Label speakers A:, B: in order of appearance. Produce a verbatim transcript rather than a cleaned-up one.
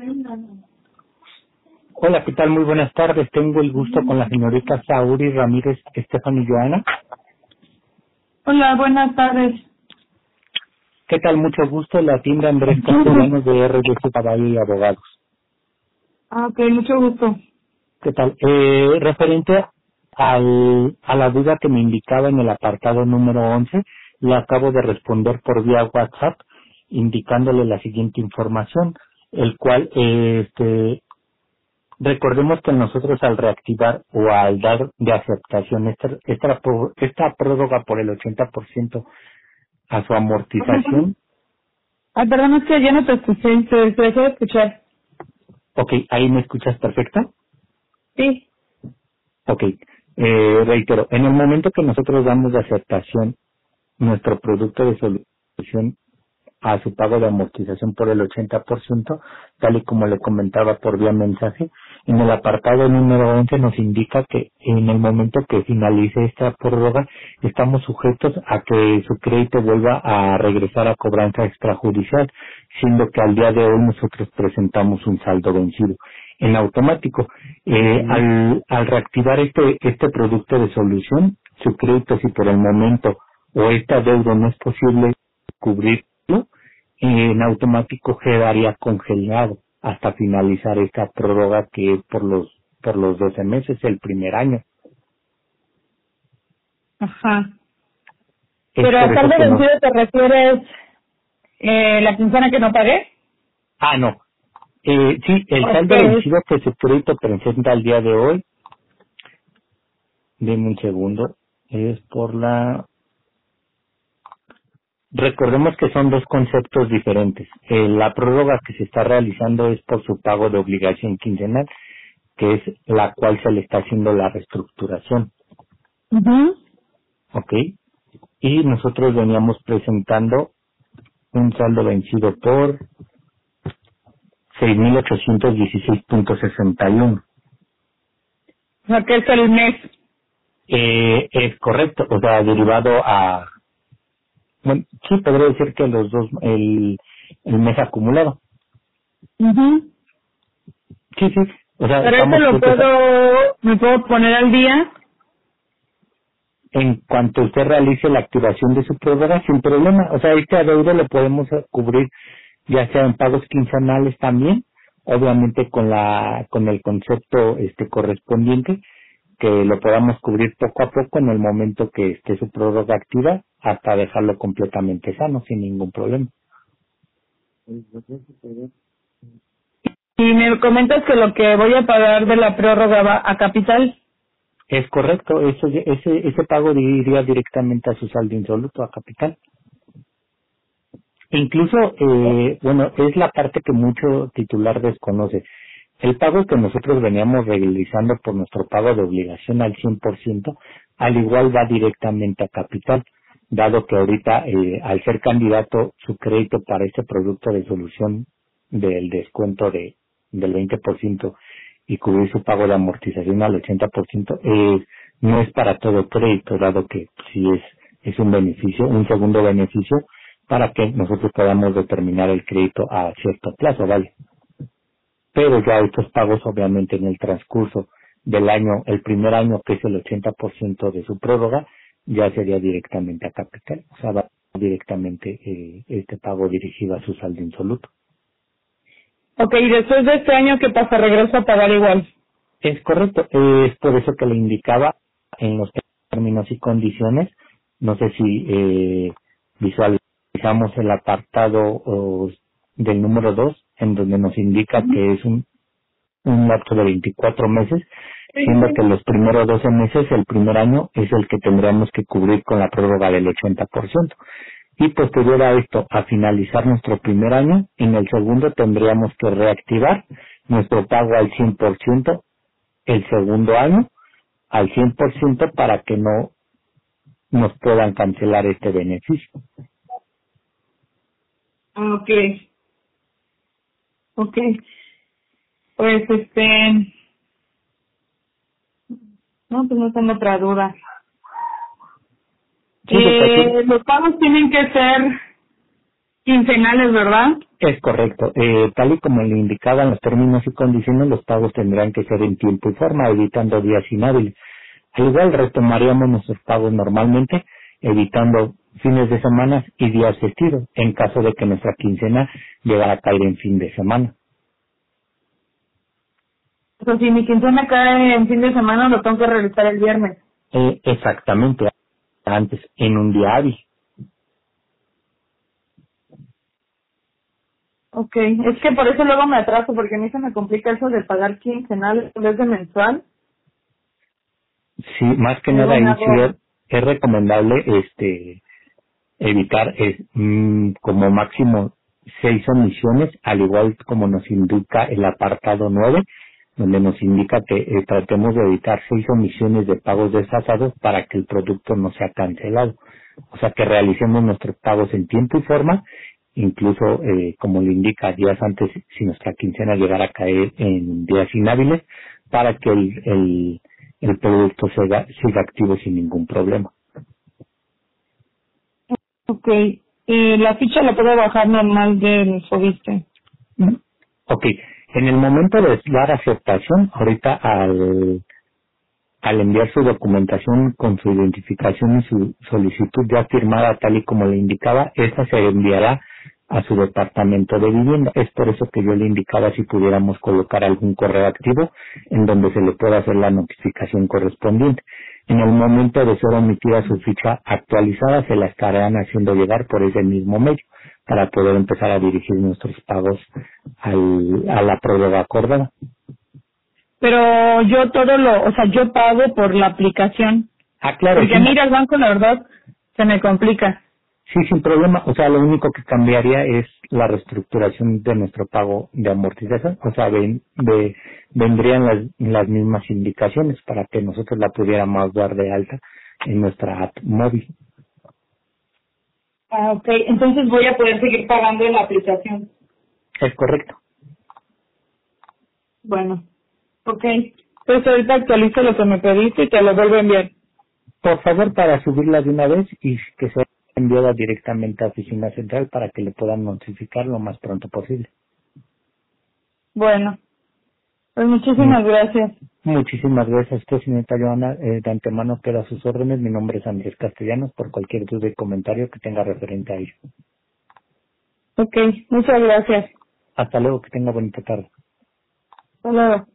A: Hola, ¿qué tal? Muy buenas tardes. Tengo el gusto con la señorita Sauri Ramírez Estefani Joana.
B: Hola, buenas tardes.
A: ¿Qué tal? Mucho gusto. La atiende Andrés Castellanos de R D C Caballo y Abogados.
B: Ah, ok, mucho gusto.
A: ¿Qué tal? Eh, referente al, a la duda que me indicaba en el apartado número once, le acabo de responder por vía WhatsApp indicándole la siguiente información, el cual, eh, este, recordemos que nosotros al reactivar o al dar de aceptación esta, esta, pro- esta prórroga por el ochenta por ciento a su amortización,
B: Ah, perdón, es que ya no te escuché, se, se dejó de escuchar.
A: ok, ahí me escuchas perfecto,
B: Sí.
A: ok, eh, reitero, en el momento que nosotros damos de aceptación nuestro producto de solución a su pago de amortización por el ochenta por ciento, tal y como le comentaba por vía mensaje. En el apartado número once nos indica que en el momento que finalice esta prórroga estamos sujetos a que su crédito vuelva a regresar a cobranza extrajudicial, siendo que al día de hoy nosotros presentamos un saldo vencido. En automático, eh, al, al reactivar este, este producto de solución, su crédito, si por el momento o esta deuda no es posible cubrirlo, en automático quedaría congelado hasta finalizar esta prórroga que es por los por los doce meses, el primer año.
B: Ajá.
A: Es
B: Pero
A: por
B: a
A: eso
B: saldo
A: que no...
B: vencido te refieres eh, la quincena que no pagué.
A: Ah, no. Eh, sí, el
B: ¿O
A: saldo
B: qué es?
A: vencido que su crédito presenta al día de hoy, denme un segundo, es por la... Recordemos que son dos conceptos diferentes. Eh, la prórroga que se está realizando es por su pago de obligación quincenal, que es la cual se le está haciendo la reestructuración.
B: Ujú.
A: ¿Ok? Y nosotros veníamos presentando un saldo vencido por seis mil ochocientos dieciséis punto sesenta y uno.
B: O sea, que es el mes.
A: Eh, es correcto, o sea, derivado a, bueno, sí, podría decir que los dos, el, el mes acumulado.
B: Ujú.
A: Sí, sí, o sea,
B: Pero eso
A: estamos
B: lo
A: sujetos a-
B: puedo, me puedo poner al día.
A: en cuanto usted realice la activación de su prórroga sin problema. O sea, este adeudo lo podemos eh, cubrir ya sea en pagos quincenales también, obviamente con la, con el concepto este correspondiente, que lo podamos cubrir poco a poco en el momento que esté su prórroga activa hasta dejarlo completamente sano sin ningún problema.
B: Y me comentas que lo que voy a pagar de la prórroga va a capital.
A: Es correcto, eso, ese, ese pago iría directamente a su saldo insoluto, a capital. Incluso, eh, bueno, es la parte que mucho titular desconoce. El pago que nosotros veníamos realizando por nuestro pago de obligación al cien por ciento, al igual va directamente a capital, dado que ahorita, eh, al ser candidato, su crédito para este producto de solución del descuento de del veinte por ciento y cubrir su pago de amortización al ochenta por ciento, eh, no es para todo crédito, dado que sí es, es un beneficio, un segundo beneficio, para que nosotros podamos determinar el crédito a cierto plazo, ¿vale? Pero ya estos pagos obviamente en el transcurso del año, el primer año que es el ochenta por ciento de su prórroga, ya sería directamente a capital, o sea, va directamente eh, este pago dirigido a su saldo insoluto.
B: Ok, y después de este año, ¿qué pasa? Regreso a pagar igual.
A: Es correcto, eh, es por eso que le indicaba en los términos y condiciones, no sé si eh, visualizamos el apartado o, del número dos, en donde nos indica que es un, un lapso de veinticuatro meses, siendo que los primeros doce meses, el primer año, es el que tendríamos que cubrir con la prórroga del ochenta por ciento. Y posterior a esto, a finalizar nuestro primer año, en el segundo tendríamos que reactivar nuestro pago al cien por ciento el segundo año al cien por ciento para que no nos puedan cancelar este beneficio.
B: Ok, ok. Pues este, no, pues no tengo otra duda.
A: Sí, de cualquier,
B: Eh, los pagos tienen que ser quincenales, ¿verdad?
A: Es correcto. Eh, tal y como le indicaban los términos y condiciones, los pagos tendrán que ser en tiempo y forma, evitando días inhábiles. Al igual retomaríamos nuestros pagos normalmente, evitando fines de semana y días festivos, en caso de que nuestra quincena llegara a caer en fin de semana.
B: O sea, si mi quincena cae en fin de semana, lo tengo que realizar el viernes.
A: Eh, exactamente, antes, en un día hábil.
B: Ok, es que por eso luego me atraso, porque a mí se me complica eso de pagar quincenal en vez de mensual.
A: Sí, más que
B: Luego
A: nada
B: me
A: ahí sí
B: hago...
A: es, es recomendable este evitar es, mm, como máximo seis omisiones, al igual como nos indica el apartado nueve, donde nos indica que eh, tratemos de evitar seis omisiones de pagos desfasados para que el producto no sea cancelado. O sea, que realicemos nuestros pagos en tiempo y forma, incluso eh, como le indica días antes, si nuestra quincena llegara a caer en días inhábiles, para que el, el, el producto siga, siga activo sin ningún problema.
B: Ok, y la ficha la puedo bajar normal del Fobiste.
A: Mm. Ok, en el momento de dar aceptación, ahorita al, al enviar su documentación con su identificación y su solicitud ya firmada tal y como le indicaba, esta se enviará a su departamento de vivienda. Es por eso que yo le indicaba si pudiéramos colocar algún correo activo en donde se le pueda hacer la notificación correspondiente. En el momento de ser omitida su ficha actualizada, se la estarán haciendo llegar por ese mismo medio para poder empezar a dirigir nuestros pagos al, a la prórroga acordada.
B: Pero yo todo lo, o sea, yo pago por la aplicación.
A: Ah, claro,
B: Porque a
A: sí.
B: mí ir al banco, la verdad, se me complica.
A: Sí, sin problema. O sea, lo único que cambiaría es la reestructuración de nuestro pago de amortización. O sea, ven, de, vendrían las, las mismas indicaciones para que nosotros la pudiéramos dar de alta en nuestra app móvil.
B: Ah, ok, entonces voy a poder seguir pagando en la aplicación.
A: Es correcto.
B: Bueno, ok. Pues ahorita actualizo lo que me pediste y te lo vuelvo a enviar.
A: Por favor, para subirla de una vez y que sea enviada directamente a Oficina Central para que le puedan notificar lo más pronto posible.
B: Bueno, pues
A: Mu-
B: muchísimas gracias.
A: Muchísimas gracias a usted, señorita Joana. Eh, de antemano queda a sus órdenes. Mi nombre es Andrés Castellanos, por cualquier duda y comentario que tenga referente a ello.
B: Ok, muchas gracias.
A: Hasta luego, que tenga bonita tarde.
B: Hasta luego.